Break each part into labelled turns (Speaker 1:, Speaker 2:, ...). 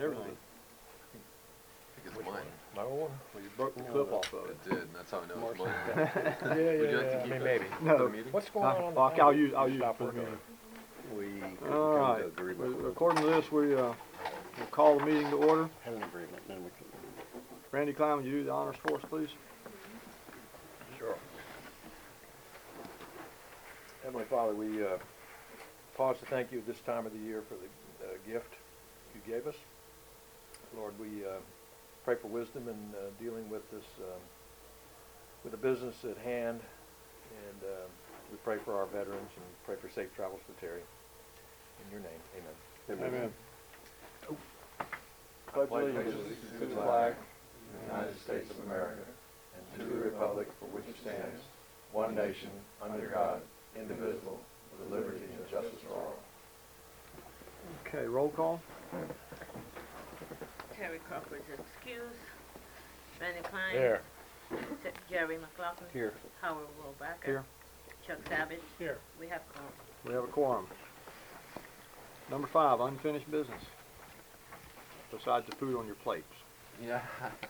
Speaker 1: and everything.
Speaker 2: I think it's mine.
Speaker 3: My old one?
Speaker 1: Well, you broke the clip off of it.
Speaker 2: It did, and that's how I know it's
Speaker 3: Marcy.
Speaker 2: mine.
Speaker 3: Yeah,
Speaker 2: Would you like to
Speaker 3: I
Speaker 2: keep
Speaker 3: mean,
Speaker 2: it
Speaker 3: maybe.
Speaker 1: No.
Speaker 2: for the meeting?
Speaker 3: What's going on the
Speaker 1: I'll
Speaker 3: phone?
Speaker 1: use
Speaker 3: You
Speaker 1: it
Speaker 3: stop
Speaker 1: for the
Speaker 3: working on
Speaker 1: meeting.
Speaker 4: We couldn't
Speaker 1: All
Speaker 4: come
Speaker 1: right.
Speaker 4: to agreement.
Speaker 1: Well, according to this, we'll call the meeting to order.
Speaker 4: Have an agreement, then we can.
Speaker 1: Randy Klein, will you do the honors for us, please?
Speaker 3: Sure. Heavenly Father, we pause to thank you at this time of the year for the gift you gave us. Lord, we pray for wisdom in dealing with this, with the business at hand, and we pray for our veterans and pray for safe travels for Terry. In your name, amen.
Speaker 1: Amen.
Speaker 3: Pledge allegiance to the flag of the United States of America and to the republic for which it stands, one nation, under God, indivisible, with liberty and justice for all.
Speaker 1: Okay, roll call.
Speaker 5: Terry Crawford is excused. Randy Klein.
Speaker 3: There.
Speaker 5: Jerry McLaughlin.
Speaker 3: Here.
Speaker 5: Howard Robacker.
Speaker 1: Here.
Speaker 5: Chuck Savage.
Speaker 3: Here.
Speaker 5: We have quorum.
Speaker 1: We have a quorum. Number 5, unfinished business. Besides the food on your plates.
Speaker 2: Yeah.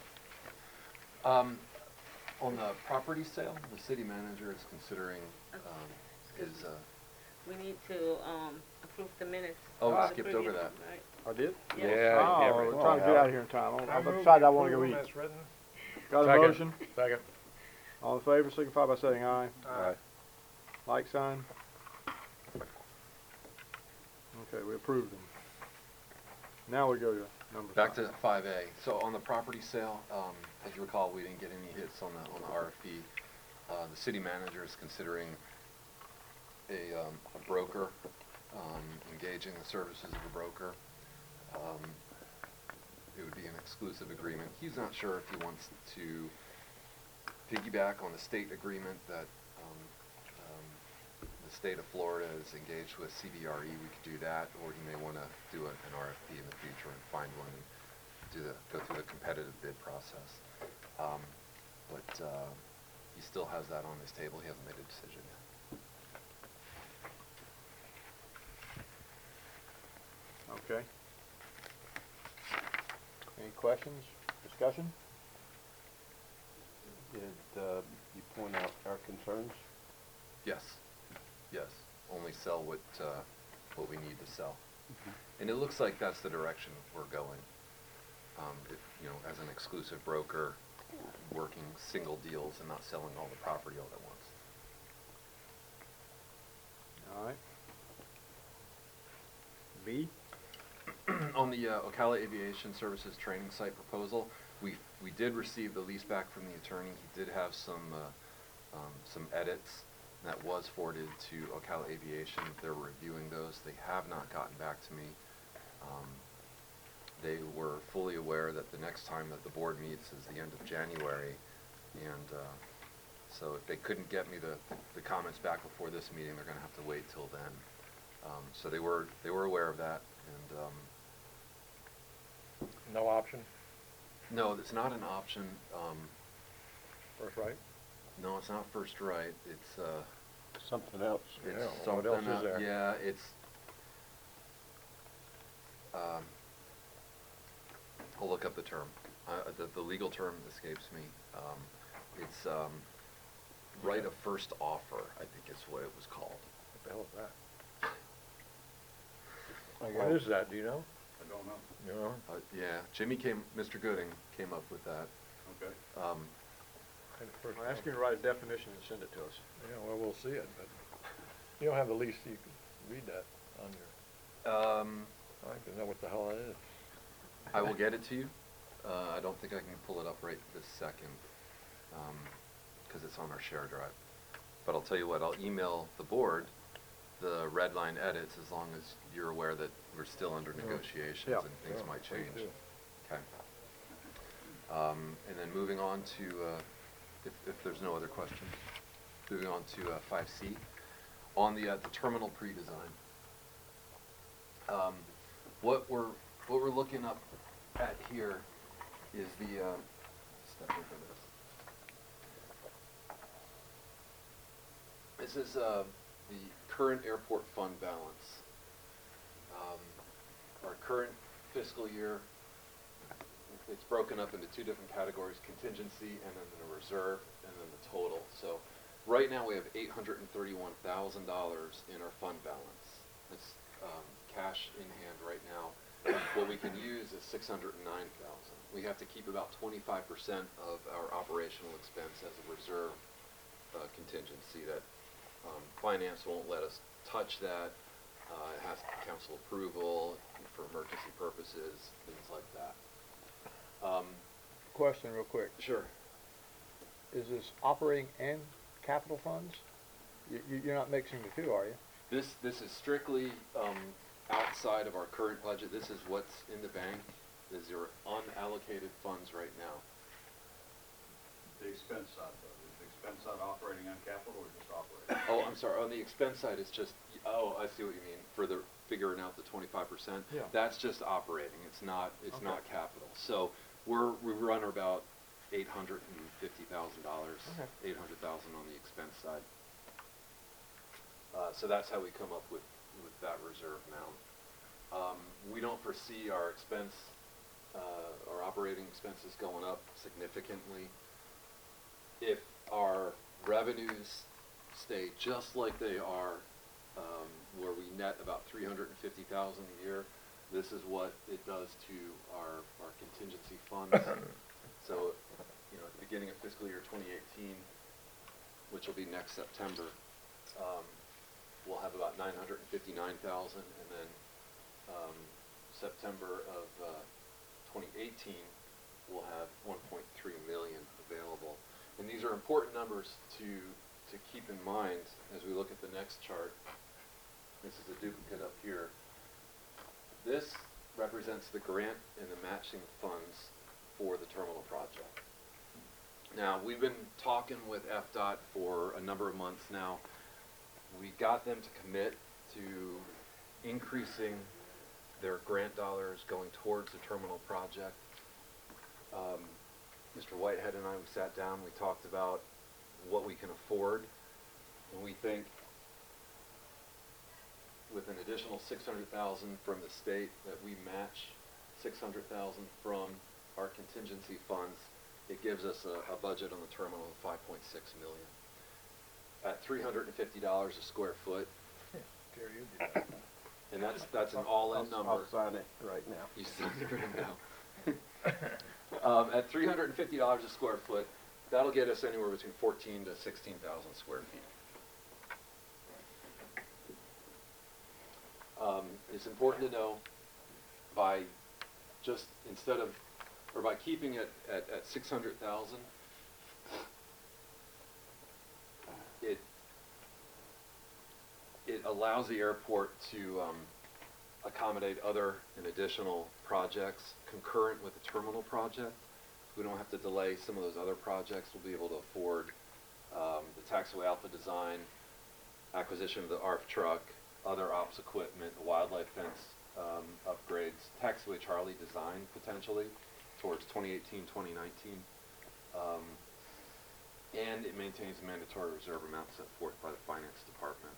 Speaker 2: On the property sale, the city manager is considering, his,
Speaker 5: We need to approve the minutes.
Speaker 2: Oh,
Speaker 5: of the
Speaker 2: skipped
Speaker 5: previous-
Speaker 2: over that.
Speaker 5: Right.
Speaker 1: I did?
Speaker 5: Yes.
Speaker 3: Yeah.
Speaker 1: Oh, we're trying to get out of here in time.
Speaker 3: I move
Speaker 1: Besides, I
Speaker 3: we
Speaker 1: want to go
Speaker 3: approve
Speaker 1: eat.
Speaker 3: as written.
Speaker 1: Got a
Speaker 3: Second.
Speaker 1: motion?
Speaker 3: Second.
Speaker 1: All in favor, signify by saying aye.
Speaker 3: Aye.
Speaker 1: Like sign. Okay, we approved them. Now we go to number 5.
Speaker 2: back to 5A. So on the property sale, as you recall, we didn't get any hits on the RFP. The city manager is considering a broker, engaging the services of a broker. It would be an exclusive agreement. He's not sure if he wants to piggyback on the state agreement that the state of Florida is engaged with CBRE. We could do that, or he may want to do an RFP in the future and find one and go through the competitive bid process. But he still has that on his table. He hasn't made a decision yet.
Speaker 1: Okay. Any questions, discussion?
Speaker 4: Did you point out our concerns?
Speaker 2: Yes, yes. Only sell what we need to sell. And it looks like that's the direction we're going. As an exclusive broker, working single deals and not selling all the property all at once.
Speaker 1: All right. B?
Speaker 2: On the Ocala Aviation Services training site proposal, we did receive the lease back from the attorney. He did have some edits that was forwarded to Ocala Aviation. They're reviewing those. They have not gotten back to me. They were fully aware that the next time that the board meets is the end of January, and so if they couldn't get me the comments back before this meeting, they're going to have to wait till then. So they were aware of that, and
Speaker 3: No option?
Speaker 2: no, it's not an option.
Speaker 3: First right?
Speaker 2: No, it's not first right. It's
Speaker 4: Something else.
Speaker 2: it's
Speaker 3: Yeah,
Speaker 2: something
Speaker 3: what else is there?
Speaker 2: Yeah, it's I'll look up the term. The legal term escapes me. It's right of first offer, I think is what it was called.
Speaker 3: What the hell is that?
Speaker 4: I
Speaker 3: What
Speaker 4: got
Speaker 3: is that, do you know?
Speaker 6: I don't know.
Speaker 3: You know?
Speaker 2: Yeah, Mr. Gooding came up with that.
Speaker 6: Okay.
Speaker 1: I'll ask you to write a definition and send it to us.
Speaker 3: Yeah, well, we'll see it, but you don't have the lease, you can read that on your, I don't know what the hell that is.
Speaker 2: I will get it to you. I don't think I can pull it up right this second, because it's on our share drive. But I'll tell you what, I'll email the board the red line edits as long as you're aware that we're still under negotiations
Speaker 1: Yeah.
Speaker 2: and things might
Speaker 3: Please
Speaker 2: change.
Speaker 3: do.
Speaker 2: Okay. And then moving on to, if there's no other questions, moving on to 5C, on the terminal pre-design. What we're looking up at here is the step over this. This is the current airport fund balance. Our current fiscal year it's broken up into two different categories, contingency and then the reserve and then the total. So right now we have $831,000 in our fund balance. That's cash in hand right now. What we can use is $609,000. We have to keep about 25% of our operational expense as a reserve contingency that finance won't let us touch that. It has council approval for emergency purposes, things like that.
Speaker 1: Question real quick.
Speaker 2: Sure.
Speaker 1: Is this operating and capital funds? You're not mixing the two, are you?
Speaker 2: This is strictly outside of our current budget. This is what's in the bank. These are unallocated funds right now.
Speaker 6: The expense side, though, is the expense side operating on capital or just operating?
Speaker 2: Oh, I'm sorry, on the expense side, it's just, oh, I see what you mean, for the figuring out the 25%.
Speaker 1: Yeah.
Speaker 2: That's just operating, it's not
Speaker 1: Okay.
Speaker 2: capital. So we run about $850,000,
Speaker 1: Okay.
Speaker 2: $800,000 on the expense side. So that's how we come up with that reserve amount. We don't foresee our our operating expenses going up significantly. If our revenues stay just like they are, where we net about $350,000 a year, this is what it does to our contingency funds. So, at the beginning of fiscal year 2018, which will be next September, we'll have about $959,000, and then September of 2018, we'll have $1.3 million available. And these are important numbers to keep in mind as we look at the next chart. This is a duplicate up here. This represents the grant and the matching funds for the terminal project. Now, we've been talking with FDOT for a number of months now. We got them to commit to increasing their grant dollars going towards the terminal project. Mr. Whitehead and I, we sat down, we talked about what we can afford, and we think with an additional $600,000 from the state that we match $600,000 from our contingency funds, it gives us a budget on the terminal of $5.6 million. At $350 a square foot,
Speaker 3: Terry, you do that.
Speaker 2: and that's an all-in number.
Speaker 4: I'll sign it right now.
Speaker 2: You see it right now. At $350 a square foot, that'll get us anywhere between 14,000 to 16,000 square feet. It's important to know by keeping it at 600,000, it allows the airport to accommodate other and additional projects concurrent with the terminal project. We don't have to delay some of those other projects. We'll be able to afford the taxiway alpha design, acquisition of the ARF truck, other ops equipment, the wildlife fence upgrades, taxiway Charlie design potentially towards 2018, 2019. And it maintains a mandatory reserve amount set forth by the finance department.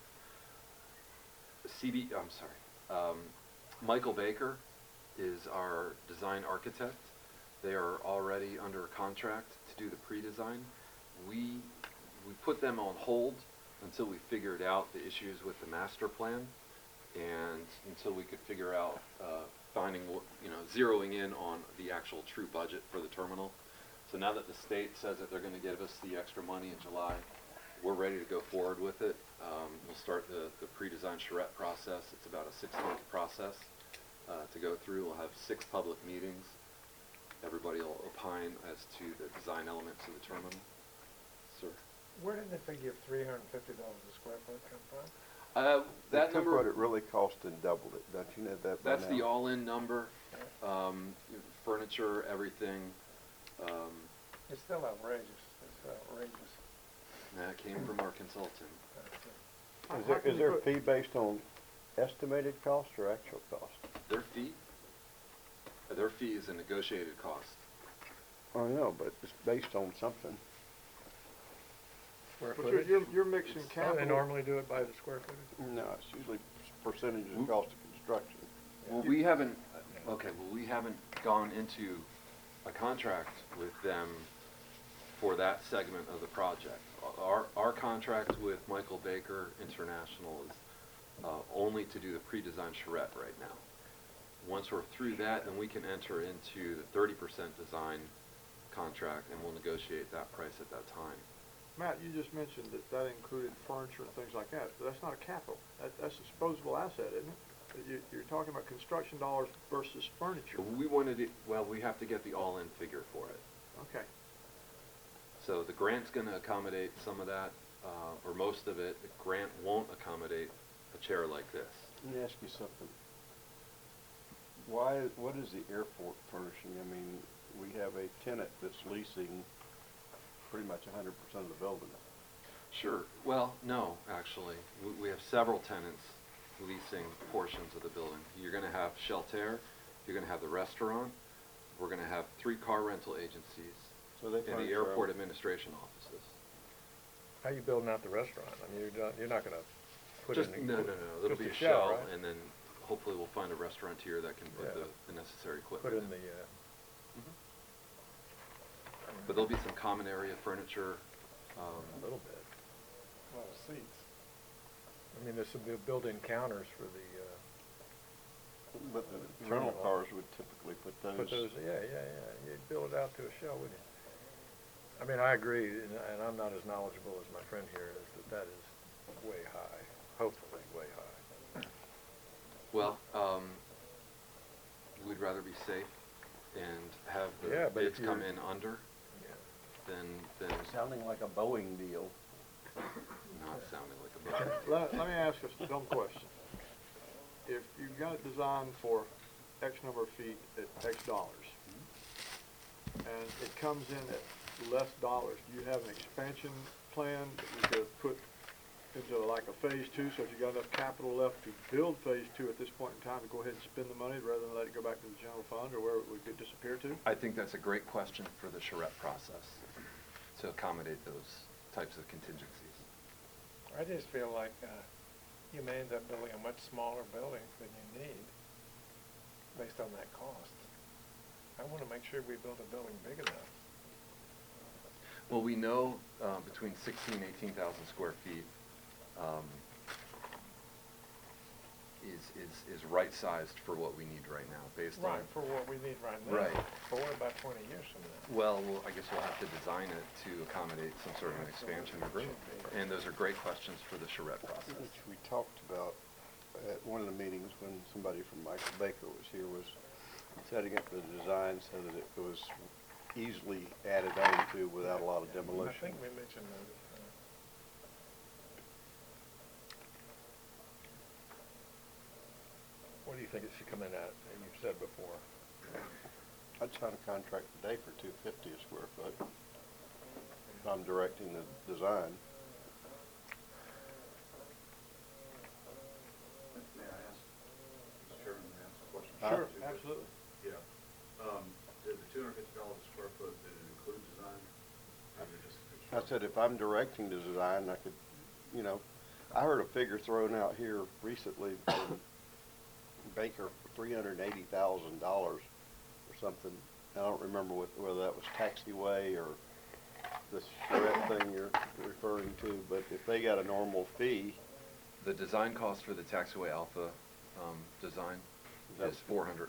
Speaker 2: Michael Baker is our design architect. They are already under contract to do the pre-design. We put them on hold until we figured out the issues with the master plan, and until we could figure out zeroing in on the actual true budget for the terminal. So now that the state says that they're going to give us the extra money in July, we're ready to go forward with it. We'll start the pre-design charrette process. It's about a 6-month process to go through. We'll have 6 public meetings. Everybody will opine as to the design elements of the terminal. Sir?
Speaker 7: Where did the figure of $350 a square foot come from?
Speaker 4: They
Speaker 2: That
Speaker 4: took
Speaker 2: number,
Speaker 4: what it really cost and doubled it, don't you know that by
Speaker 2: that's the
Speaker 4: now?
Speaker 2: all-in number. Furniture, everything.
Speaker 7: It's still outrageous. It's outrageous.
Speaker 2: That came from our consultant.
Speaker 4: Is there a fee based on estimated cost or actual cost?
Speaker 2: Their fee is a negotiated cost.
Speaker 4: I know, but it's based on something.
Speaker 7: Square
Speaker 1: But
Speaker 7: footage?
Speaker 1: you're mixing
Speaker 7: Don't they
Speaker 1: capital.
Speaker 7: normally do it by the square footage?
Speaker 4: No, it's usually percentage of cost of construction.
Speaker 2: Well, we haven't gone into a contract with them for that segment of the project. Our contract with Michael Baker International is only to do the pre-designed charrette right now. Once we're through that, then we can enter into the 30% design contract, and we'll negotiate that price at that time.
Speaker 1: Matt, you just mentioned that that included furniture and things like that, but that's not a capital. That's a disposable asset, isn't it? You're talking about construction dollars versus furniture.
Speaker 2: We wanted it, well, we have to get the all-in figure for it.
Speaker 1: Okay.
Speaker 2: So the grant's gonna accommodate some of that, or most of it. The grant won't accommodate a chair like this.
Speaker 4: Let me ask you something. What is the airport furnishing? I mean, we have a tenant that's leasing pretty much 100% of the building.
Speaker 2: Sure. Well, no, actually. We have several tenants leasing portions of the building. You're gonna have Shelter, you're gonna have the restaurant, we're gonna have 3 car rental agencies,
Speaker 4: So they
Speaker 2: and
Speaker 4: furnish
Speaker 2: the
Speaker 4: their
Speaker 2: airport
Speaker 4: own-
Speaker 2: administration offices.
Speaker 3: How you building out the restaurant? I mean, you're not gonna put
Speaker 2: Just,
Speaker 3: in.
Speaker 2: no, it'll
Speaker 3: just
Speaker 2: be
Speaker 3: a
Speaker 2: a
Speaker 3: shell,
Speaker 2: shell,
Speaker 3: right?
Speaker 2: and then hopefully we'll find a restaurateur that can put
Speaker 3: Yeah.
Speaker 2: the necessary
Speaker 3: Put
Speaker 2: equipment
Speaker 3: in the,
Speaker 2: But there'll be some common area furniture,
Speaker 3: a little bit.
Speaker 7: A lot of seats.
Speaker 3: I mean, there's some built-in counters for the,
Speaker 4: But the rental cars would typically put those.
Speaker 3: yeah, you'd build it out to a shell, wouldn't you? I mean, I agree, and I'm not as knowledgeable as my friend here, is that is way high, hopefully way high.
Speaker 2: well, we'd rather be safe and have
Speaker 3: Yeah,
Speaker 2: the
Speaker 3: but if
Speaker 2: bids come
Speaker 3: you're-
Speaker 2: in under
Speaker 3: Yeah.
Speaker 2: than
Speaker 4: Sounding like a Boeing deal.
Speaker 2: not sounding like a budget.
Speaker 1: Let me ask a dumb question. If you've got it designed for X number of feet at X dollars, and it comes in at less dollars, do you have an expansion plan that you could put into like a phase 2, so if you got enough capital left to build phase 2 at this point in time, to go ahead and spend the money rather than let it go back to the general fund or where it would disappear to?
Speaker 2: I think that's a great question for the charrette process, to accommodate those types of contingencies.
Speaker 7: I just feel like, you may end up building a much smaller building than you need, based on that cost. I wanna make sure we build a building big enough.
Speaker 2: Well, we know between 16,000 and 18,000 square feet is right-sized for what we need right now, based on...
Speaker 7: Right, for what we need right now.
Speaker 2: Right.
Speaker 7: But what about 20 years from now?
Speaker 2: Well, I guess we'll have to design it to accommodate some sort of an expansion or growth. And those are great questions for the charrette process.
Speaker 4: Which we talked about at one of the meetings when somebody from Michael Baker was here, was setting up the design so that it was easily added on to without a lot of
Speaker 7: I
Speaker 4: demolition.
Speaker 7: think we mentioned that.
Speaker 3: What do you think it should come in at, and you've said before?
Speaker 4: I'd sign a contract today for $250 a square foot. If I'm directing the design.
Speaker 6: May I ask, Mr. Chairman, may I ask a question?
Speaker 1: Sure,
Speaker 6: Two questions.
Speaker 1: absolutely.
Speaker 6: Yeah. Did the $250 a square foot, did it include design? Or did it just
Speaker 4: I
Speaker 6: construction?
Speaker 4: said if I'm directing the design, I could, you know, I heard a figure thrown out here recently from Baker for $380,000 or something. I don't remember whether that was taxiway or this charrette thing you're referring to, but if they got a normal fee,
Speaker 2: The design cost for the taxiway Alpha design is $440,000.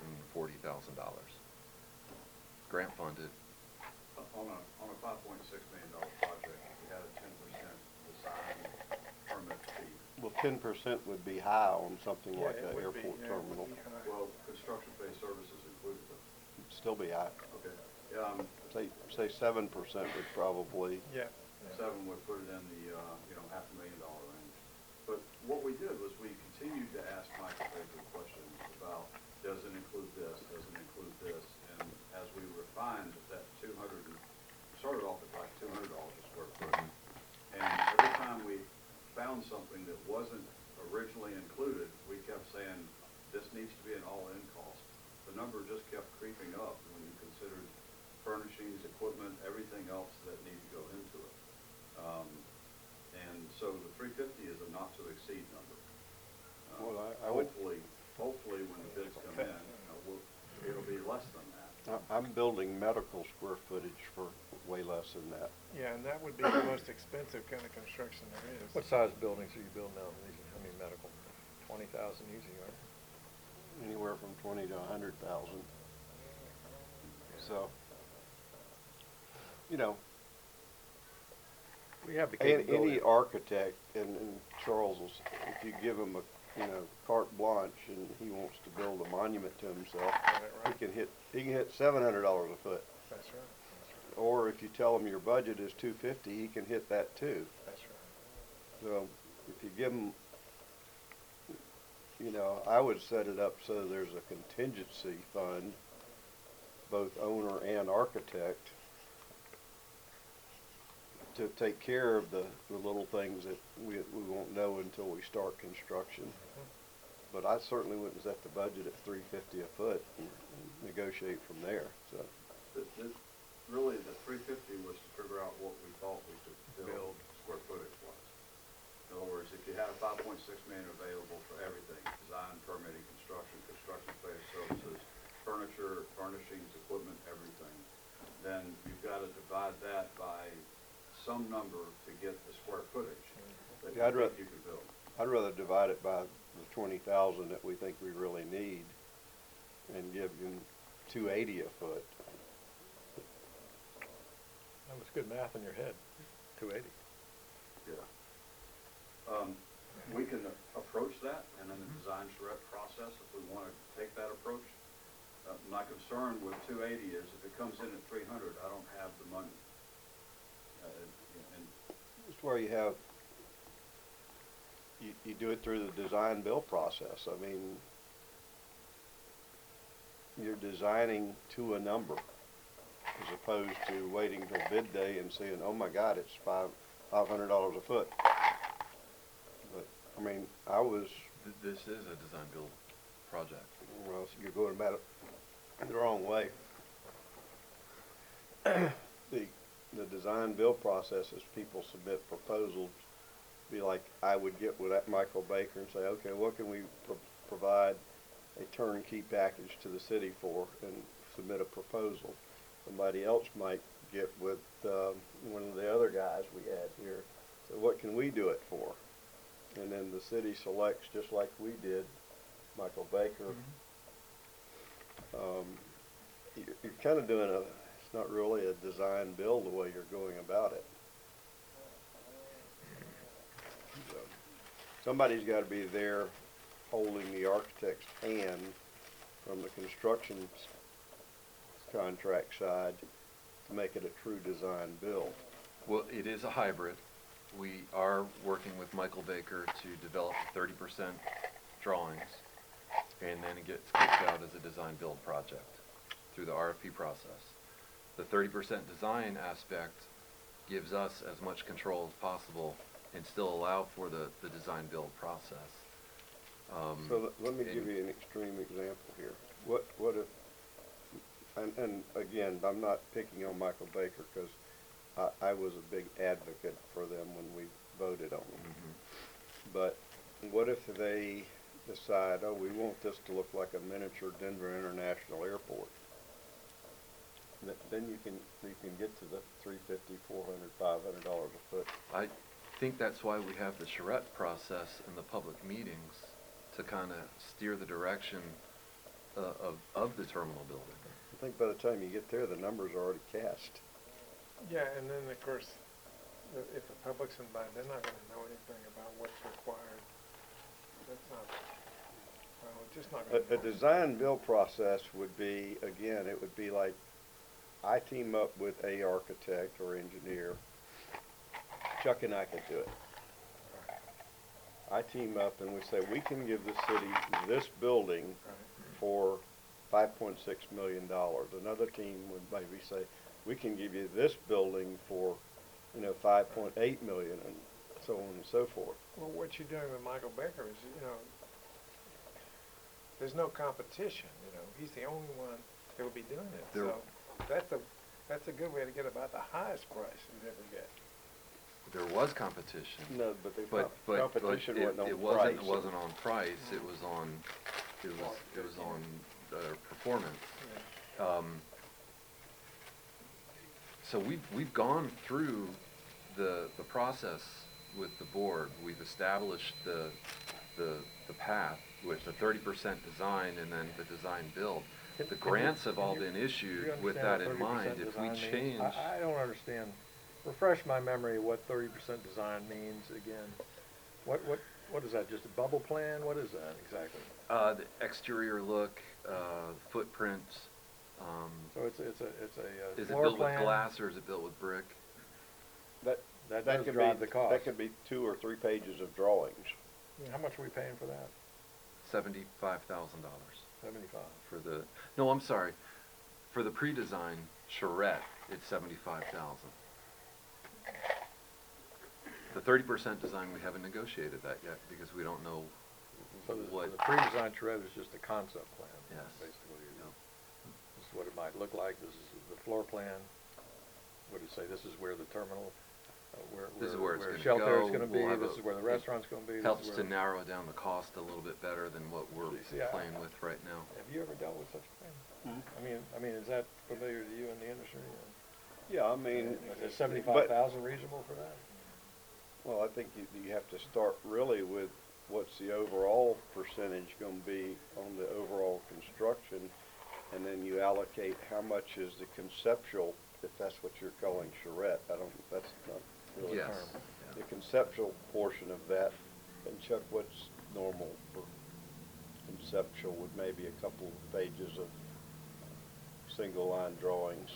Speaker 2: Grant funded.
Speaker 6: On a $5.6 million project, we had a 10% design permit fee.
Speaker 4: well, 10% would be high on something like
Speaker 7: Yeah,
Speaker 4: an
Speaker 7: it would be,
Speaker 4: airport
Speaker 7: yeah, it would
Speaker 4: terminal.
Speaker 7: be high.
Speaker 6: Well, construction-based services included them.
Speaker 4: It'd still be high.
Speaker 6: Okay.
Speaker 4: Say 7% would probably.
Speaker 7: Yeah.
Speaker 6: Seven would put it in the, $500,000 range. But what we did was we continued to ask Michael Baker questions about, does it include this, does it include this? And as we refined that started off at like $200 a square foot. And every time we found something that wasn't originally included, we kept saying, this needs to be an all-in cost. The number just kept creeping up when you considered furnishings, equipment, everything else that needed to go into it. And so the 350 is a not to exceed number.
Speaker 4: Well, I would-
Speaker 6: Hopefully when the bids come in, it'll be less than that.
Speaker 4: I I'm building medical square footage for way less than that.
Speaker 7: Yeah, and that would be the most expensive kind of construction there is.
Speaker 3: What size buildings are you building now? I mean, medical, 20,000 easy, right?
Speaker 4: Anywhere from 20 to 100,000. So, you know,
Speaker 3: We have the
Speaker 4: any
Speaker 3: capability.
Speaker 4: architect, and Charles will, if you give him a, carte blanche and he wants to build a monument to himself,
Speaker 7: Right.
Speaker 4: he can hit $700 a foot.
Speaker 7: That's right,
Speaker 4: Or if you tell him your budget is 250, he can hit that too.
Speaker 7: that's right.
Speaker 4: So if you give him, I would set it up so there's a contingency fund, both owner and architect, to take care of the little things that we won't know until we start construction. But I certainly wouldn't set the budget at $350 a foot and negotiate from there, so.
Speaker 6: Really, the 350 was to figure out what we thought we could build square footage wise. In other words, if you had 5.6 million available for everything, design, permitting, construction phase services, furniture, furnishings, equipment, everything, then you've got to divide that by some number to get the square footage that
Speaker 4: Yeah,
Speaker 6: you think you could build.
Speaker 4: I'd rather divide it by the 20,000 that we think we really need and give him 280 a foot.
Speaker 3: That was good math in your head, 280.
Speaker 6: Yeah. We can approach that, and in the design charrette process, if we want to take that approach. My concern with 280 is if it comes in at 300, I don't have the money. And
Speaker 4: It's where you have, you do it through the design build process. I mean, you're designing to a number as opposed to waiting till bid day and saying, oh my God, it's $500 a foot. But, I mean, I was,
Speaker 2: This is a design build project.
Speaker 4: well, you're going about it the wrong way. The design build process is people submit proposals, be like I would get with that Michael Baker and say, okay, what can we provide a turnkey package to the city for, and submit a proposal. Somebody else might get with one of the other guys we had here, so what can we do it for? And then the city selects, just like we did, Michael Baker. You're kind of doing it's not really a design build the way you're going about it. So, somebody's got to be there holding the architect's hand from the construction contract side to make it a true design build.
Speaker 2: Well, it is a hybrid. We are working with Michael Baker to develop 30% drawings, and then it gets kicked out as a design build project through the RFP process. The 30% design aspect gives us as much control as possible and still allow for the design build process.
Speaker 4: So let me give you an extreme example here. What if, and again, I'm not picking on Michael Baker because I was a big advocate for them when we voted on them. But what if they decide, oh, we want this to look like a miniature Denver International Airport? Then you can get to the $350, $400, $500 a foot.
Speaker 2: I think that's why we have the charrette process in the public meetings to kind of steer the direction of the terminal building.
Speaker 4: I think by the time you get there, the numbers are already cast.
Speaker 7: Yeah, and then of course, if the public's invited, they're not gonna know anything about what's required. That's not, well, it's just not gonna.
Speaker 4: A design build process would be, again, it would be like I team up with a architect or engineer. Chuck and I could do it. I team up and we say, we can give the city this building for $5.6 million. Another team would maybe say, we can give you this building for, $5.8 million, and so on and so forth.
Speaker 7: Well, what you're doing with Michael Baker is, there's no competition, he's the only one that would be doing it.
Speaker 2: There-
Speaker 7: So that's a good way to get about the highest price you'd ever get.
Speaker 2: There was competition.
Speaker 4: No, but the
Speaker 2: But
Speaker 4: competition wasn't on
Speaker 2: it
Speaker 4: price.
Speaker 2: wasn't on price. It was on performance.
Speaker 7: Yeah.
Speaker 2: So we've gone through the process with the board. We've established the path with the 30% design and then the design build. The grants have all been issued with that in mind. If we change,
Speaker 3: I don't understand. Refresh my memory of what 30% design means again. What is that, just a bubble plan? What is that exactly?
Speaker 2: the exterior look, footprint,
Speaker 3: So it's a
Speaker 2: is it
Speaker 3: floor
Speaker 2: built with
Speaker 3: plan?
Speaker 2: glass or is it built with brick?
Speaker 3: That does
Speaker 4: could
Speaker 3: drive
Speaker 4: be,
Speaker 3: the cost.
Speaker 4: that could be 2 or 3 pages of drawings.
Speaker 3: How much are we paying for that?
Speaker 2: $75,000
Speaker 3: 75.
Speaker 2: for the, no, I'm sorry, for the pre-design charrette, it's 75,000. The 30% design, we haven't negotiated that yet because we don't know
Speaker 3: So
Speaker 2: what.
Speaker 3: the pre-design charrette is just a concept plan.
Speaker 2: Yes.
Speaker 3: Basically, this is what it might look like. This is the floor plan. What do you say? This is where the terminal,
Speaker 2: This is where it's gonna
Speaker 3: shelter is
Speaker 2: go.
Speaker 3: going to be.
Speaker 2: We'll have
Speaker 3: This
Speaker 2: a-
Speaker 3: is where the
Speaker 2: it
Speaker 3: restaurant's going to be. this
Speaker 2: Helps
Speaker 3: is
Speaker 2: to
Speaker 3: where-
Speaker 2: narrow down the cost a little bit better than what we're
Speaker 3: See,
Speaker 2: playing with right now.
Speaker 3: Have you ever dealt with such a thing? I mean, is that familiar to you in the industry?
Speaker 4: Yeah, I mean.
Speaker 3: Is 75,000 reasonable for that?
Speaker 4: Well, I think you have to start really with what's the overall percentage gonna be on the overall construction, and then you allocate how much is the conceptual, if that's what you're calling charrette. That's not really a
Speaker 2: Yes.
Speaker 4: term. The conceptual portion of that, and Chuck, what's normal for conceptual with maybe a couple of pages of single line drawings?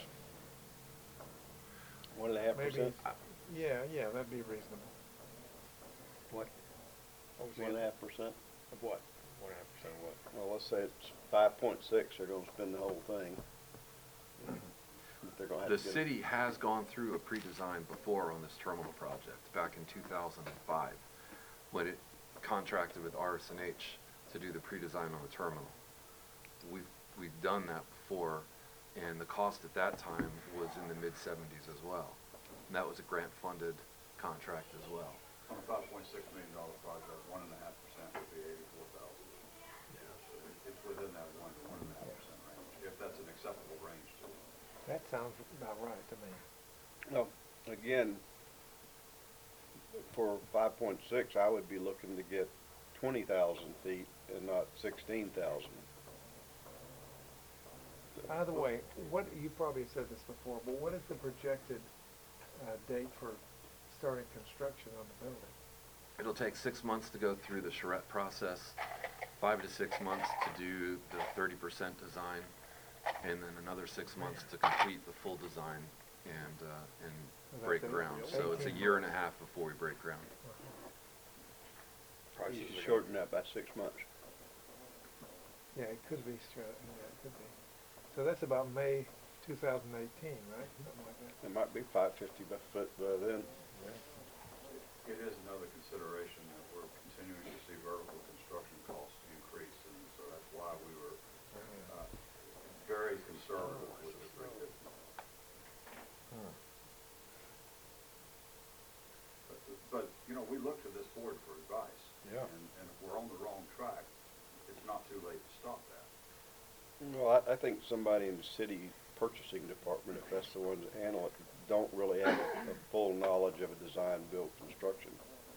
Speaker 4: 1.5%?
Speaker 7: Maybe, yeah, that'd be reasonable.
Speaker 3: What? What was the
Speaker 4: 1.5%?
Speaker 3: Of what? 1.5% of what?
Speaker 4: Well, let's say it's 5.6, they're gonna spend the whole thing. They're gonna have
Speaker 2: The
Speaker 4: to get-
Speaker 2: city has gone through a pre-design before on this terminal project, back in 2005, when it contracted with RS&H to do the pre-design on the terminal. We've done that before, and the cost at that time was in the mid-70s as well. And that was a grant-funded contract as well.
Speaker 6: On a $5.6 million project, 1.5% would be 84,000. It's within that 1 to 1.5% range, if that's an acceptable range to you.
Speaker 7: That sounds about right to me.
Speaker 4: No, again, for 5.6, I would be looking to get 20,000 feet and not 16,000.
Speaker 7: By the way, you probably said this before, but what is the projected date for starting construction on the building?
Speaker 2: It'll take 6 months to go through the charrette process, 5 to 6 months to do the 30% design, and then another 6 months to complete the full design and
Speaker 7: that's
Speaker 2: break
Speaker 7: it.
Speaker 2: ground. So it's a
Speaker 7: 18
Speaker 2: year and a half before we break ground.
Speaker 3: Prices
Speaker 4: You
Speaker 3: are
Speaker 4: shorten that by 6 months.
Speaker 7: Yeah, it could be, yeah, it could be. So that's about May 2018, right? Something like that.
Speaker 4: It might be 550 by foot by then.
Speaker 6: It is another consideration that we're continuing to see vertical construction costs increase, and so that's why we were very conservative with the 350. But, you know, we look to this board for advice.
Speaker 3: Yeah.
Speaker 6: And if we're on the wrong track, it's not too late to stop that.
Speaker 4: Well, I think somebody in the city purchasing department, if that's the ones that handle it, don't really have a full knowledge of a design-built construction.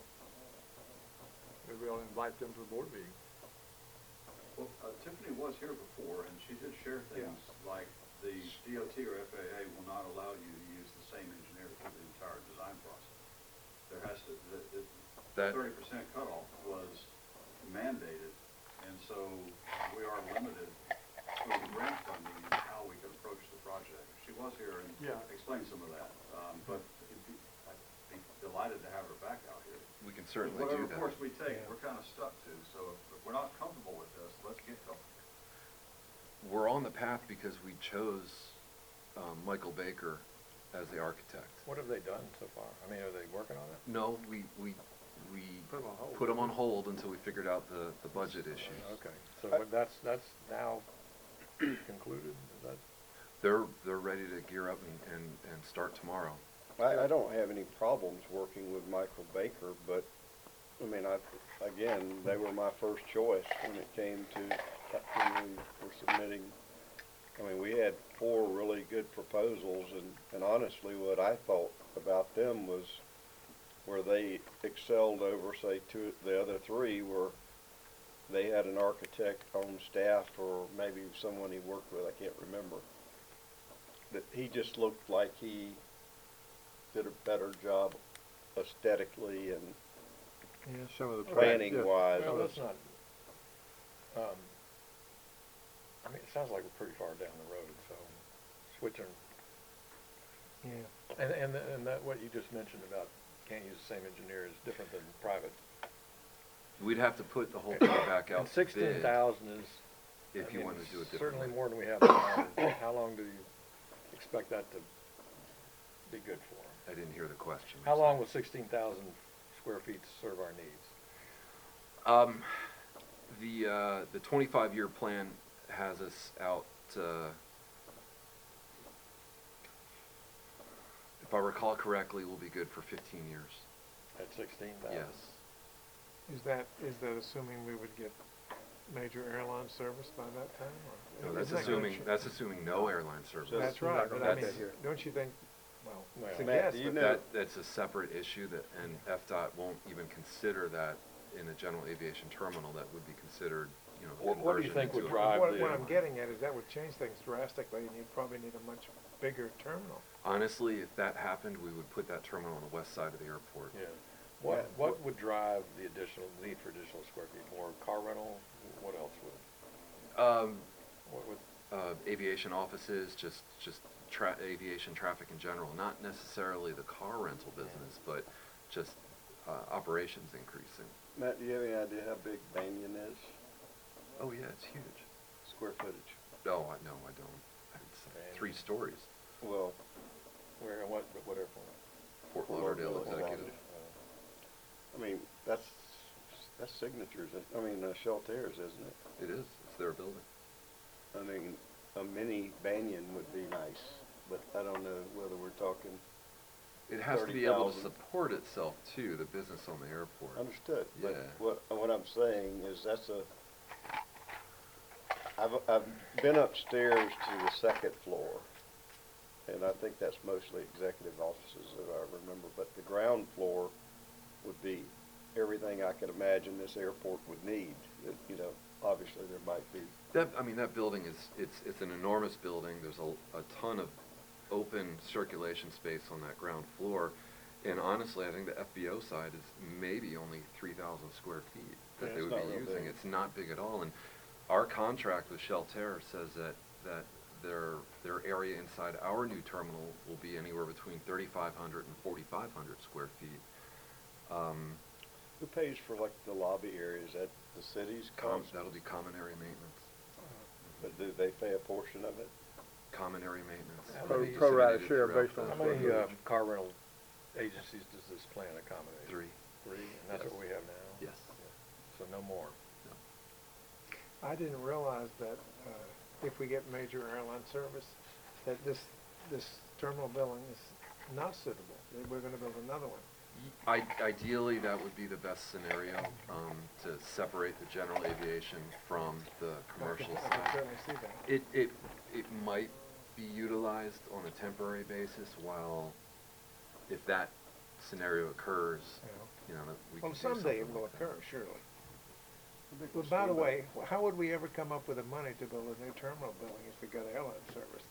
Speaker 1: Maybe I'll invite them to the board meeting.
Speaker 6: Well, Tiffany was here before, and she did share things like the DOT or FAA will not allow you to use the same engineer for the entire design process. There has to, the
Speaker 2: That-
Speaker 6: 30% cutoff was mandated, and so we are limited through the grant funding in how we can approach the project. She was here and
Speaker 1: Yeah.
Speaker 6: explained some of that, but I'd be delighted to have her back out here.
Speaker 2: We can certainly do
Speaker 6: Whatever
Speaker 2: that.
Speaker 6: course we take,
Speaker 7: Yeah.
Speaker 6: we're kind of stuck to, so if we're not comfortable with this, let's get comfortable.
Speaker 2: We're on the path because we chose Michael Baker as the architect.
Speaker 3: What have they done so far? I mean, are they working on it?
Speaker 2: No, we
Speaker 1: Put 'em on hold.
Speaker 2: put them on hold until we figured out the budget issues.
Speaker 3: Okay, so that's now concluded? Is that?
Speaker 2: They're ready to gear up and start tomorrow.
Speaker 4: I don't have any problems working with Michael Baker, but, I mean, again, they were my first choice when it came to, when we were submitting I mean, we had 4 really good proposals, and honestly, what I thought about them was where they excelled over, say, the other 3 were they had an architect on staff, or maybe someone he worked with, I can't remember. That he just looked like he did a better job aesthetically and
Speaker 1: Yeah, some of the.
Speaker 4: planning wise.
Speaker 3: Well, that's not, I mean, it sounds like we're pretty far down the road, so switching.
Speaker 7: Yeah.
Speaker 3: And that, what you just mentioned about can't use the same engineer is different than private.
Speaker 2: We'd have to put the whole thing back out
Speaker 3: And
Speaker 2: to bid
Speaker 3: 16,000 is,
Speaker 2: if
Speaker 3: I
Speaker 2: you
Speaker 3: mean,
Speaker 2: wanted to do it
Speaker 3: certainly
Speaker 2: differently.
Speaker 3: more than we have now. How long do you expect that to be good for?
Speaker 2: I didn't hear the question.
Speaker 3: How long will 16,000 square feet serve our needs?
Speaker 2: The 25-year plan has us out, if I recall correctly, we'll be good for 15 years.
Speaker 3: At 16,000?
Speaker 2: Yes.
Speaker 7: Is that assuming we would get major airline service by that time? Or
Speaker 2: No, that's
Speaker 7: isn't that gonna
Speaker 2: assuming,
Speaker 7: ch-
Speaker 2: that's assuming no airline service.
Speaker 7: That's
Speaker 3: We're not
Speaker 7: right,
Speaker 3: gonna
Speaker 7: but I
Speaker 3: get
Speaker 7: mean,
Speaker 3: that here.
Speaker 7: don't you think, well,
Speaker 3: Well,
Speaker 7: it's a
Speaker 4: Matt,
Speaker 7: guess,
Speaker 4: do you
Speaker 7: but
Speaker 4: know-
Speaker 2: That's a separate issue that, and FDOT won't even consider that in a general aviation terminal. That would be considered, you know,
Speaker 3: What do you
Speaker 2: conversion
Speaker 3: think would
Speaker 2: into a-
Speaker 3: drive
Speaker 7: what
Speaker 3: the-
Speaker 7: I'm getting at is that would change things drastically, and you'd probably need a much bigger terminal.
Speaker 2: Honestly, if that happened, we would put that terminal on the west side of the airport.
Speaker 3: Yeah. What would drive the need for additional square feet? More car rental? What else would? What would?
Speaker 2: Aviation offices, just aviation traffic in general, not necessarily the car rental business, but just operations increasing.
Speaker 4: Matt, do you have any idea how big Banyan is?
Speaker 2: Oh yeah, it's huge.
Speaker 4: Square footage?
Speaker 2: No, I don't. It's
Speaker 3: Banyan.
Speaker 2: 3 stories.
Speaker 4: Well,
Speaker 3: Where, what airport?
Speaker 2: Fort
Speaker 4: Fort
Speaker 2: Lauderdale
Speaker 4: Lauderdale
Speaker 2: Executive.
Speaker 4: I mean, that's Signatures, Shelters, isn't it?
Speaker 2: It is. It's their building.
Speaker 4: I mean, a mini Banyan would be nice, but I don't know whether we're talking.
Speaker 2: It has to be able to
Speaker 4: 30,000.
Speaker 2: support itself too, the business on the airport.
Speaker 4: Understood, but
Speaker 2: Yeah.
Speaker 4: what I'm saying is I've been upstairs to the 2nd floor, and I think that's mostly executive offices that I remember, but the ground floor would be everything I could imagine this airport would need. You know, obviously there might be.
Speaker 2: That building is, it's an enormous building. There's a ton of open circulation space on that ground floor. And honestly, I think the FBO side is maybe only 3,000 square feet that
Speaker 4: Yeah,
Speaker 2: they
Speaker 4: it's
Speaker 2: would
Speaker 4: not
Speaker 2: be
Speaker 4: real
Speaker 2: using.
Speaker 4: big.
Speaker 2: It's not big at all. And our contract with Shelter says that their area inside our new terminal will be anywhere between 3,500 and 4,500 square feet.
Speaker 4: Who pays for like the lobby area? Is that the city's cost?
Speaker 2: That'll be common area maintenance.
Speaker 4: But do they pay a portion of it?
Speaker 2: Common area maintenance.
Speaker 3: How
Speaker 2: will
Speaker 3: many-
Speaker 2: be
Speaker 1: Pro rata
Speaker 2: disseminated
Speaker 1: share
Speaker 2: throughout
Speaker 1: based on
Speaker 2: the-
Speaker 3: How many car rental agencies does this plan accommodate?
Speaker 2: 3.
Speaker 3: 3, and that's
Speaker 2: Yes.
Speaker 3: what we have now?
Speaker 2: Yes.
Speaker 3: So no more?
Speaker 7: I didn't realize that, if we get major airline service, that this terminal building is not suitable, that we're gonna build another one.
Speaker 2: Ideally, that would be the best scenario, to separate the general aviation from the commercial
Speaker 7: I can
Speaker 2: side.
Speaker 7: certainly see that.
Speaker 2: It might be utilized on a temporary basis while, if that scenario occurs, you know, that we can
Speaker 7: Well,
Speaker 2: do
Speaker 7: someday it
Speaker 2: something
Speaker 7: will
Speaker 2: like that.
Speaker 7: occur, surely. Well, by the way, how would we ever come up with the money to build a new terminal building if we got airline service?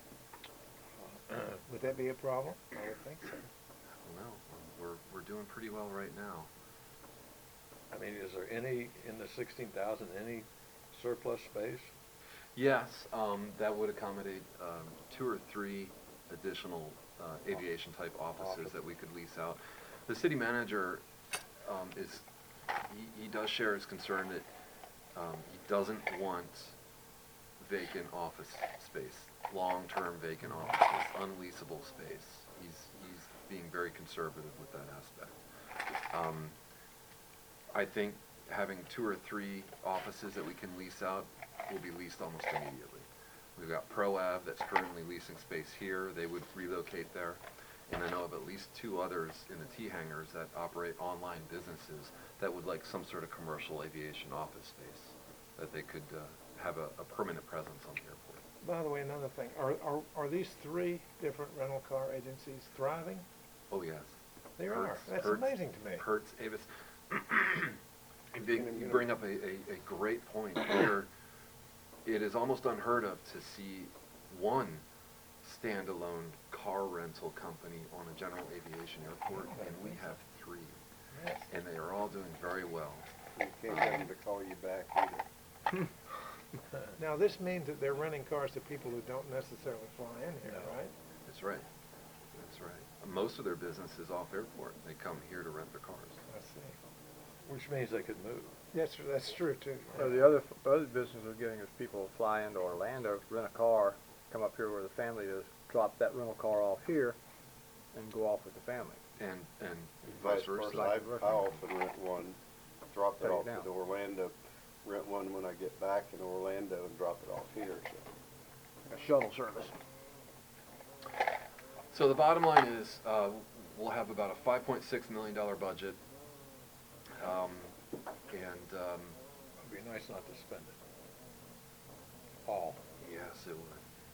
Speaker 7: Would that be a problem? I would think so.
Speaker 2: Well, we're doing pretty well right now.
Speaker 3: I mean, is there any, in the 16,000, any surplus space?
Speaker 2: Yes, that would accommodate 2 or 3 additional aviation-type offices that we could lease out. The city manager he does share his concern that he doesn't want vacant office space, long-term vacant offices, unleasable space. He's being very conservative with that aspect. I think having 2 or 3 offices that we can lease out will be leased almost immediately. We've got ProAv that's currently leasing space here. They would relocate there. And I know of at least 2 others in the T-hangars that operate online businesses that would like some sort of commercial aviation office space that they could have a permanent presence on the airport.
Speaker 7: By the way, another thing, are these 3 different rental car agencies thriving?
Speaker 2: Oh, yes.
Speaker 7: They are.
Speaker 2: Hertz-
Speaker 7: That's
Speaker 2: Hertz-
Speaker 7: amazing to me.
Speaker 2: Hertz, Avis. You bring up a great point where it is almost unheard of to see one standalone car rental company on a general aviation airport, and we have 3.
Speaker 7: Yes.
Speaker 2: And they are all doing very well.
Speaker 4: You can't get them to call you back either.
Speaker 7: Now, this means that they're renting cars to people who don't necessarily fly in here,
Speaker 3: No.
Speaker 7: right?
Speaker 2: That's right. That's right. Most of their business is off airport. They come here to rent their cars.
Speaker 7: I see.
Speaker 3: Which means they could move.
Speaker 7: Yes, sir, that's true, too.
Speaker 8: So the other business we're getting is people fly into Orlando, rent a car, come up here where the family is, drop that rental car off here, and go off with the family.
Speaker 2: And
Speaker 4: Vice versa. I often rent one, drop it
Speaker 8: Take it
Speaker 4: off
Speaker 8: down.
Speaker 4: at Orlando, rent one when I get back in Orlando and drop it off here, so.
Speaker 8: A shuttle service.
Speaker 2: So the bottom line is, we'll have about a $5.6 million budget.
Speaker 3: It'd be nice not to spend it. All.
Speaker 2: Yes, it would.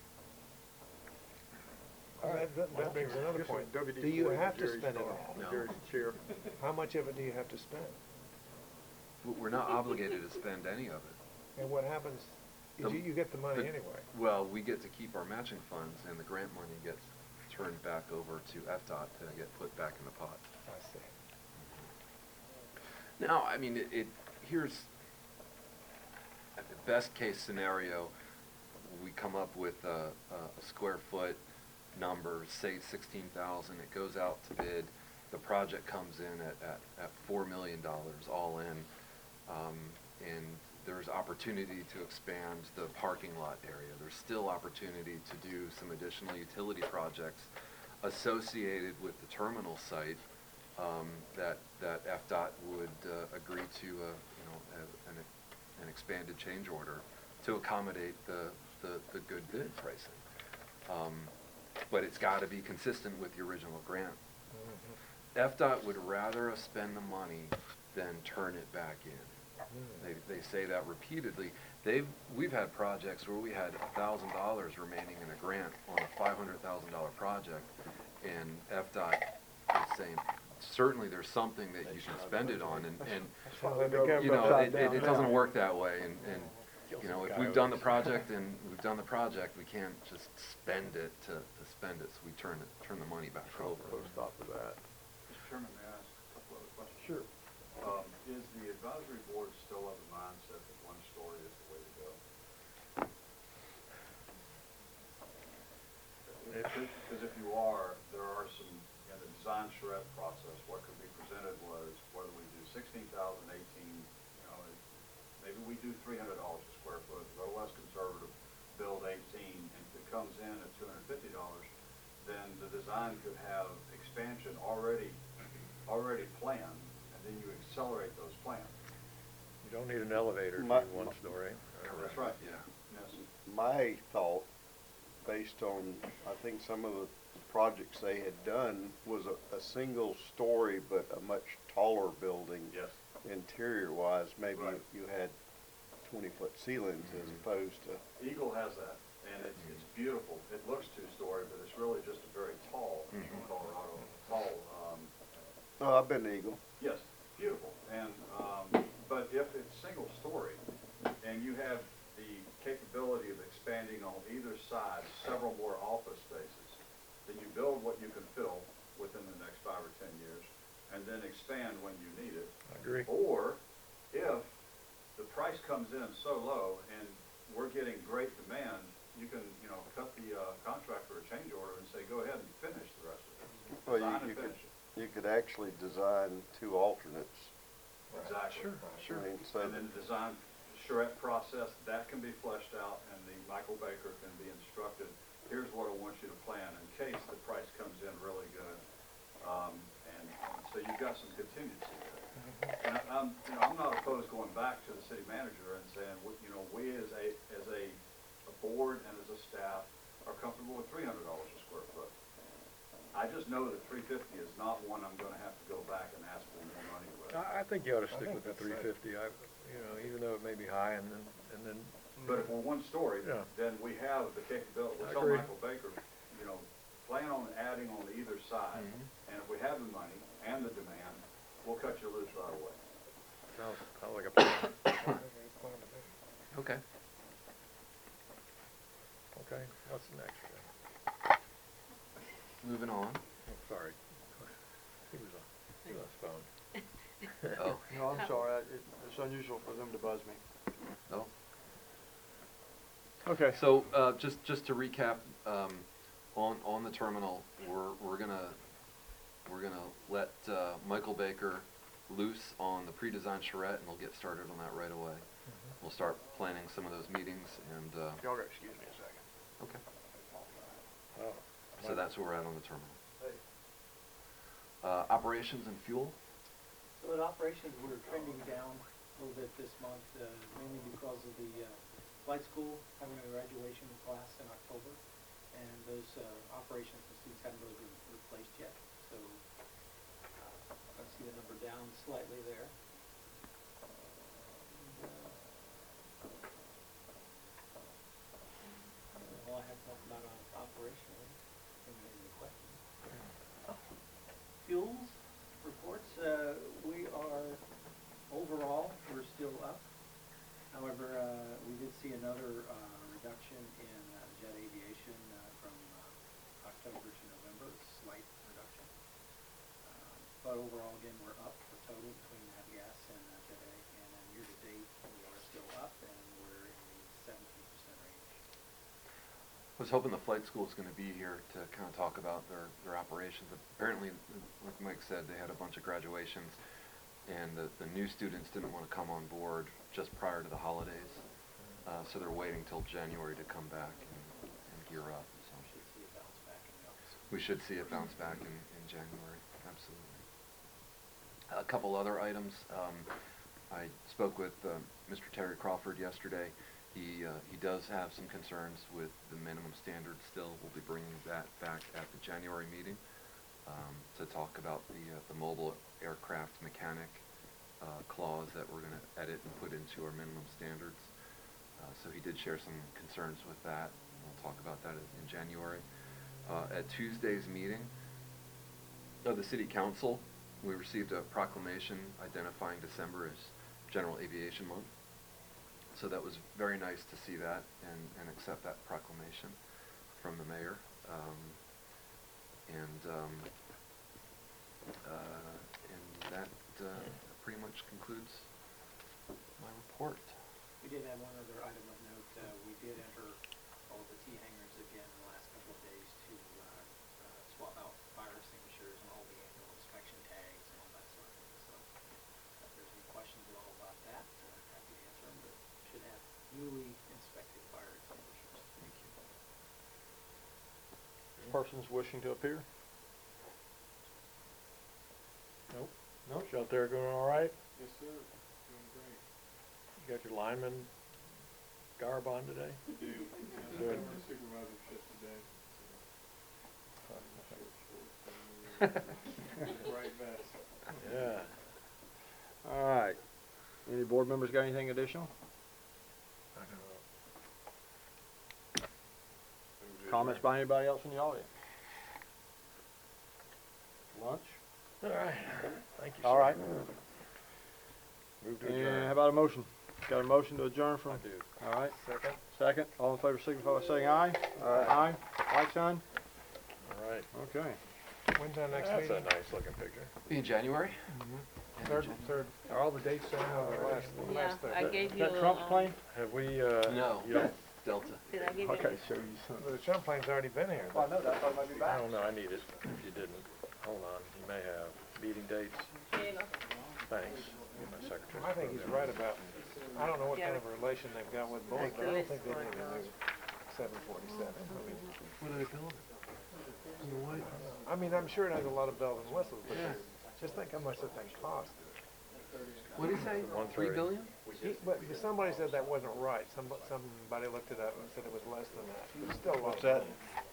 Speaker 7: That brings another
Speaker 1: Guess
Speaker 7: point.
Speaker 1: WD-40
Speaker 7: Do you have to
Speaker 1: Jerry's
Speaker 7: spend it
Speaker 1: car,
Speaker 7: all?
Speaker 2: No.
Speaker 1: Jerry's chair.
Speaker 7: How much of it do you have to spend?
Speaker 2: We're not obligated to spend any of it.
Speaker 7: And what happens,
Speaker 2: The-
Speaker 7: you get the money
Speaker 2: the-
Speaker 7: anyway.
Speaker 2: Well, we get to keep our matching funds, and the grant money gets turned back over to FDOT to get put back in the pot.
Speaker 7: I see.
Speaker 2: Now, I mean, here's, at the best case scenario, we come up with a square foot number, say 16,000, it goes out to bid, the project comes in at $4 million all in, and there's opportunity to expand the parking lot area. There's still opportunity to do some additional utility projects associated with the terminal site, that FDOT would agree to, an expanded change order to accommodate the good bid pricing. But it's got to be consistent with the original grant. FDOT would rather us spend the money than turn it back in. They say that repeatedly. We've had projects where we had $1,000 remaining in a grant on a $500,000 project, and FDOT is saying, certainly there's something that you can spend it on, and
Speaker 7: Well, then the government
Speaker 2: it
Speaker 7: upside down.
Speaker 2: doesn't work that way, and if we've done the project we can't just spend it to spend it, so we turn the money back over.
Speaker 1: Post off of that.
Speaker 6: Mr. Chairman, may I ask a couple other questions?
Speaker 1: Sure.
Speaker 6: Is the advisory board still of the mindset that one story is the way to go? Because if you are, there are some, in the design charrette process, what could be presented was, whether we do 16,000, 18, maybe we do $300 a square foot, a little less conservative, build 18, and if it comes in at $250, then the design could have expansion already planned, and then you accelerate those plans.
Speaker 3: You don't need an elevator to
Speaker 4: My-
Speaker 3: do one story.
Speaker 6: That's right.
Speaker 2: Yeah.
Speaker 6: Yes.
Speaker 4: My thought, based on, I think some of the projects they had done, was a single story but a much taller building.
Speaker 6: Yes.
Speaker 4: Interior-wise, maybe
Speaker 6: Right.
Speaker 4: you had 20-foot ceilings as opposed to,
Speaker 6: Eagle has that, and it's beautiful. It looks two-story, but it's really just a very tall, in Colorado, tall,
Speaker 4: oh, I've been to Eagle.
Speaker 6: yes, beautiful. And, but if it's single-story, and you have the capability of expanding on either side several more office spaces, then you build what you can fill within the next 5 or 10 years, and then expand when you need it.
Speaker 3: I agree.
Speaker 6: Or if the price comes in so low and we're getting great demand, you can, cut the contractor a change order and say, go ahead and finish the rest of it.
Speaker 4: Well,
Speaker 6: Design
Speaker 4: you
Speaker 6: and
Speaker 4: could,
Speaker 6: finish it.
Speaker 4: you could actually design 2 alternates.
Speaker 6: Exactly.
Speaker 4: I mean, so
Speaker 6: And then the design charrette process, that can be fleshed out, and the Michael Baker can be instructed, here's what I want you to plan in case the price comes in really good. And so you've got some contingency there. And I'm not opposed going back to the city manager and saying, we as a board and as a staff are comfortable with $300 a square foot. I just know that 350 is not one I'm gonna have to go back and ask for more money with.
Speaker 3: I think you ought to stick
Speaker 7: think
Speaker 3: with the
Speaker 7: that's right.
Speaker 3: 350. Even though it may be high, and then
Speaker 6: But if we're one story,
Speaker 7: Yeah.
Speaker 6: then we have the capability,
Speaker 7: I
Speaker 6: we'll tell
Speaker 7: agree.
Speaker 6: Michael Baker, you know, plan on adding on either side. And if we have the money and the demand, we'll cut you loose right away.
Speaker 3: Sounds like a plan.
Speaker 2: Okay.
Speaker 3: Okay, what's the next thing?
Speaker 2: Moving on.
Speaker 3: Oh, sorry. He was on his phone.
Speaker 2: Oh,
Speaker 1: No, I'm sorry, it's unusual for them to buzz me.
Speaker 2: no.
Speaker 3: Okay.
Speaker 2: So, just to recap, on the terminal, we're gonna let, Michael Baker loose on the pre-designed charrette, and we'll get started on that right away. We'll start planning some of those meetings, and,
Speaker 1: Y'all gotta excuse me a second.
Speaker 2: okay.
Speaker 3: Oh,
Speaker 2: So that's where we're at on the terminal. Operations and fuel?
Speaker 9: So at operations, we're trending down a little bit this month, mainly because of the flight school having a graduation class in October. And those operations and students haven't really been replaced yet. So I see the number down slightly there. All I have to talk about on operational, any questions? Fuels reports, we are, overall, we're still up. However, we did see another reduction in jet aviation from October to November, a slight reduction. But overall, again, we're up for total between Navgas and Jet A, and then year-to-date, we are still up, and we're in the 17% range.
Speaker 2: I was hoping the flight school was gonna be here to kind of talk about their operations. Apparently, like Mike said, they had a bunch of graduations, and the new students didn't want to come on board just prior to the holidays. So they're waiting till January to come back and gear up, so.
Speaker 9: We should see a bounce back in the office.
Speaker 2: We should see it bounce back in January, absolutely. A couple other items. I spoke with Mr. Terry Crawford yesterday. He does have some concerns with the minimum standards still. We'll be bringing that back at the January meeting to talk about the mobile aircraft mechanic clause that we're going to edit and put into our minimum standards. So he did share some concerns with that. We'll talk about that in January. At Tuesday's meeting of the City Council, we received a proclamation identifying December as General Aviation Month. So that was very nice to see that and accept that proclamation from the mayor. And that pretty much concludes my report.
Speaker 9: We did have one other item of note. We did enter all the T hangars again in the last couple of days to swap out fire extinguishers and all the annual inspection tags and all that sort of thing. So if there's any questions at all about that, happy to answer them, but should have newly inspected fire extinguishers.
Speaker 2: Thank you.
Speaker 3: Persons wishing to appear? Nope.
Speaker 1: Nope.
Speaker 3: You out there going all right?
Speaker 7: Yes, sir. Doing great.
Speaker 3: You got your lineman garb on today?
Speaker 7: I do.
Speaker 3: Good.
Speaker 7: Supervisor shift today. Right vest.
Speaker 3: Yeah.
Speaker 8: All right. Any board members got anything additional?
Speaker 3: I know.
Speaker 8: Comments by anybody else in the audience? Lunch?
Speaker 3: All right. Thank you, sir.
Speaker 8: All right.
Speaker 3: Move to
Speaker 8: And how
Speaker 3: adjourn.
Speaker 8: about a motion? Got a motion to adjourn from?
Speaker 3: I do.
Speaker 8: All right.
Speaker 3: Second?
Speaker 8: Second. All in favor signify by saying aye. Aye. Like sign?
Speaker 3: All right.
Speaker 8: Okay.
Speaker 7: When's our next
Speaker 3: That's a
Speaker 7: meeting?
Speaker 3: nice looking picture.
Speaker 2: Be in January?
Speaker 7: Third, are all the dates there? No, the last
Speaker 5: Yeah, I
Speaker 7: Thursday.
Speaker 5: gave
Speaker 8: Is
Speaker 5: you,
Speaker 8: that Trump's plane?
Speaker 3: Have we,
Speaker 2: No,
Speaker 3: you don't,
Speaker 2: Delta.
Speaker 5: did I give you?
Speaker 8: Okay, so you sent
Speaker 7: Well, the Trump plane's already been here.
Speaker 8: Well, I know that. I thought it might be
Speaker 3: I
Speaker 8: back.
Speaker 3: don't know, I need it, if you didn't. Hold on, you may have meeting dates.
Speaker 5: Here you go.
Speaker 3: Thanks. Get my secretary.
Speaker 7: I think he's right about, I don't know what kind of a relation they've got with Boeing, but I don't think they need a new 747. I mean,
Speaker 2: What are they building?
Speaker 7: I mean, I'm sure it has a lot of bells and whistles, but just think how much that thing cost.
Speaker 2: What did he say?
Speaker 3: 130.
Speaker 2: $3 billion?
Speaker 7: But somebody said that wasn't right. Somebody looked it up and said it was less than that. It's still a lot.
Speaker 3: What's
Speaker 7: of
Speaker 3: that?
Speaker 7: money.